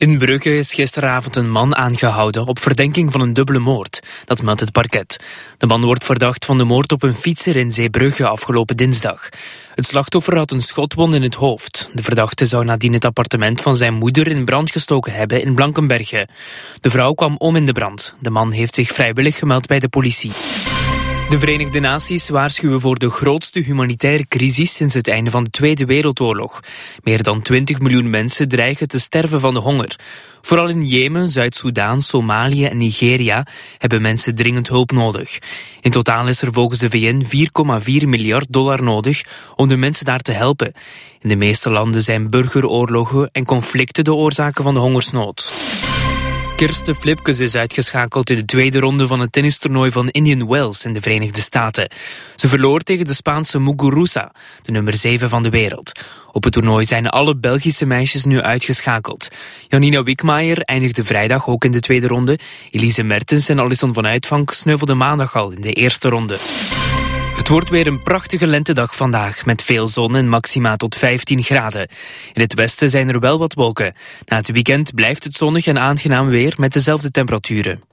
In Brugge is gisteravond een man aangehouden op verdenking van een dubbele moord. Dat meldt het parket. De man wordt verdacht van de moord op een fietser in Zeebrugge afgelopen dinsdag. Het slachtoffer had een schotwond in het hoofd. De verdachte zou nadien het appartement van zijn moeder in brand gestoken hebben in Blankenberge. De vrouw kwam om in de brand. De man heeft zich vrijwillig gemeld bij de politie. De Verenigde Naties waarschuwen voor de grootste humanitaire crisis sinds het einde van de Tweede Wereldoorlog. Meer dan 20 miljoen mensen dreigen te sterven van de honger. Vooral in Jemen, Zuid-Soedan, Somalië en Nigeria hebben mensen dringend hulp nodig. In totaal is er volgens de VN $4,4 miljard nodig om de mensen daar te helpen. In de meeste landen zijn burgeroorlogen en conflicten de oorzaken van de hongersnood. Kirsten Flipkes is uitgeschakeld in de tweede ronde van het tennistoernooi van Indian Wells in de Verenigde Staten. Ze verloor tegen de Spaanse Muguruza, de nummer 7 van de wereld. Op het toernooi zijn alle Belgische meisjes nu uitgeschakeld. Janina Wickmaier eindigde vrijdag ook in de tweede ronde. Elise Mertens en Alison van Uitvank sneuvelden maandag al in de eerste ronde. Het wordt weer een prachtige lentedag vandaag, met veel zon en maxima tot 15 graden. In het westen zijn er wel wat wolken. Na het weekend blijft het zonnig en aangenaam weer met dezelfde temperaturen.